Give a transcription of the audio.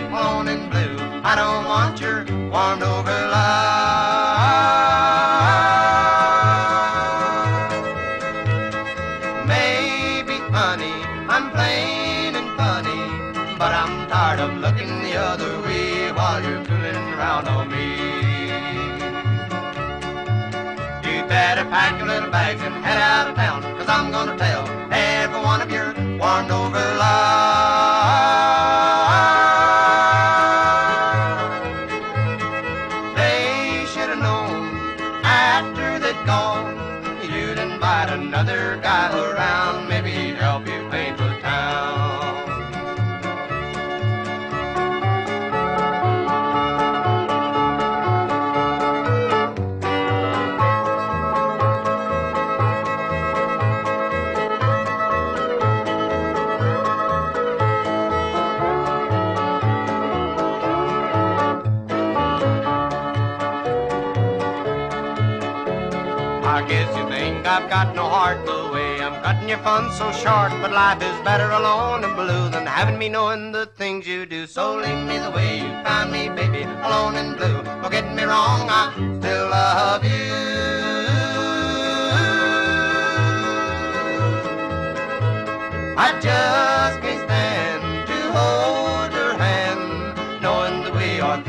alone and blue. I don't want your warmed over love. Maybe, honey, I'm plain and funny, but I'm tired of looking the other way while you're fooling around on me. You better pack your little bags and head out of town, 'cause I'm gonna tell every one of your warmed over love. They should have known after they'd gone you'd invite another guy around, maybe he'd help you paint the town. I guess you think I've got no heart the way I'm cutting your fun so short, but life is better alone and blue than having me knowing the things you do. So leave me the way you found me, baby, alone and blue. Don't get me wrong, I still love you. I just can't stand to hold your hand, knowing that we are